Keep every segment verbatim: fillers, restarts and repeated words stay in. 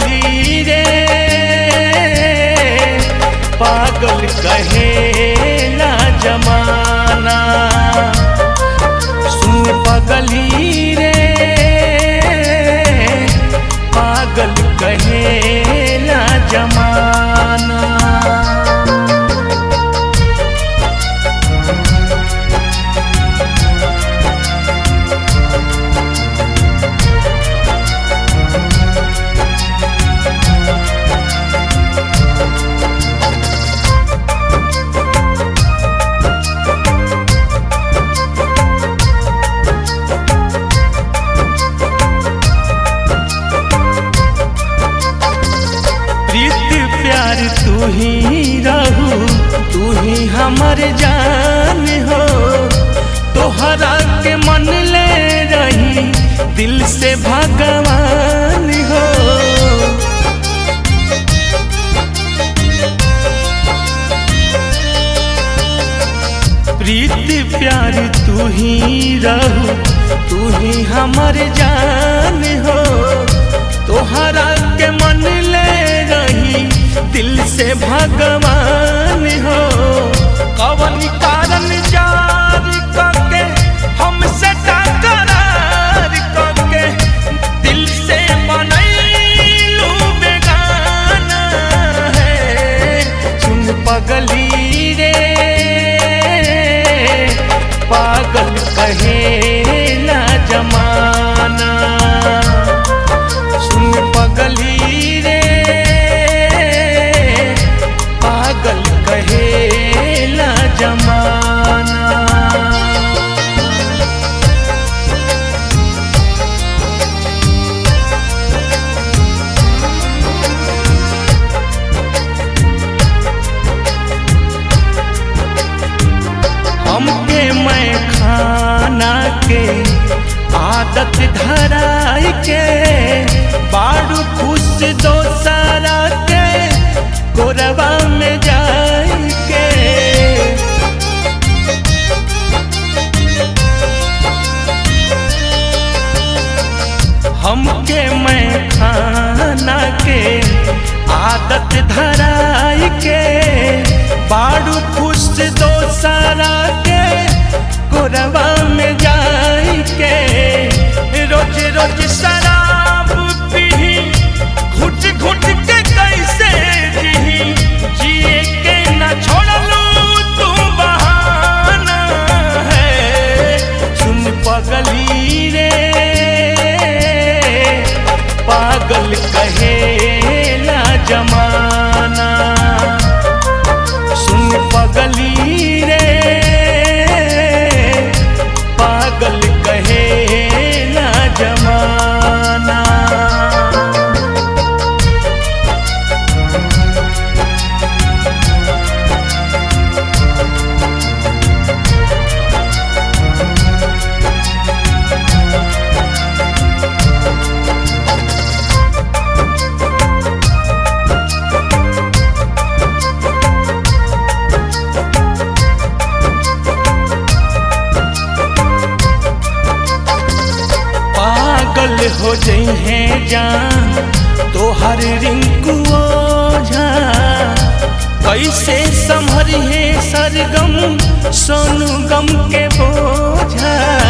पगली रे पागल कहेला जमाना। सुन पगली रे पागल कहेला जमाना। प्यार तू ही रहू तू ही हमर जान हो। तोहरा के मन ले रही दिल से भगवान हो। प्रीति प्यार तू ही रहू तू ही हमर जान हो। तोहरा के मन ले रही दिल से भगवान हो। कवन कारण जार करके हमसे टकरार करके दिल से बनैलू बेगाना है। सुन पगली रे पागल कहेला जमाना। सुन पगली रे पागल कहेला जमाना। हमके मैं खाना के आदत धराई के बाड़ू खुश दोसरा के गोरवा में जाई के। हमके मैं खाना के आदत धराई के बाड़ू खुश दोसरा के गोरवा में जाई के। रोज रोज शराब पी घुट घुट के कैसे जी जिए के न छोड़लू तू बहाना है। सुन पगली रे पागल कहेला जमाना। सुन पगली रे पागल कहेला जमाना। पागल हो जइहे जान तोहर रिंकू ओझा। कैसे संभरिहे सरगम सोनू गम के बोझा।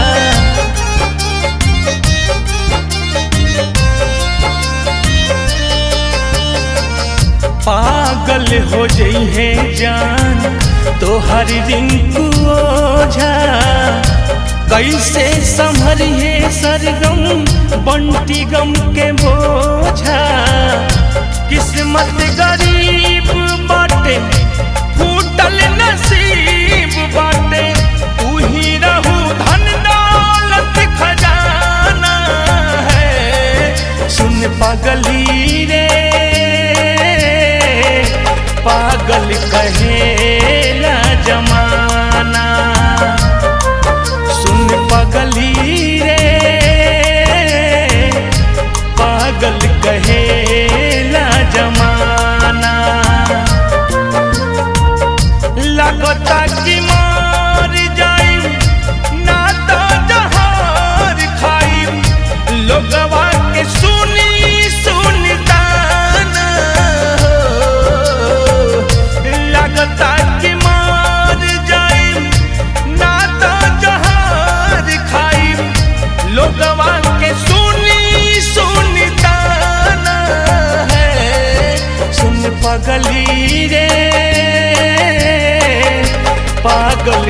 पागल हो जइहे जान तोहर रिंकू ओझा। कैसे संभरिहे सरगम बंटी गम के बोझा। किस्मत गरीब बाटे फूटल नसीब बाटे तू ही रहू धन दौलत खजाना है। सुन पगली रे पागल कहेला जमाना। सुन पगली रे पागल कहेला जमाना। लगता कि मर जाई ना तो जहर खाई लोगवा के सुनी सुनता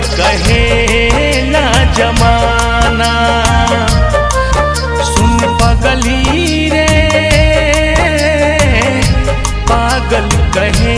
कहेला जमाना। सुन पगली रे पागल कहे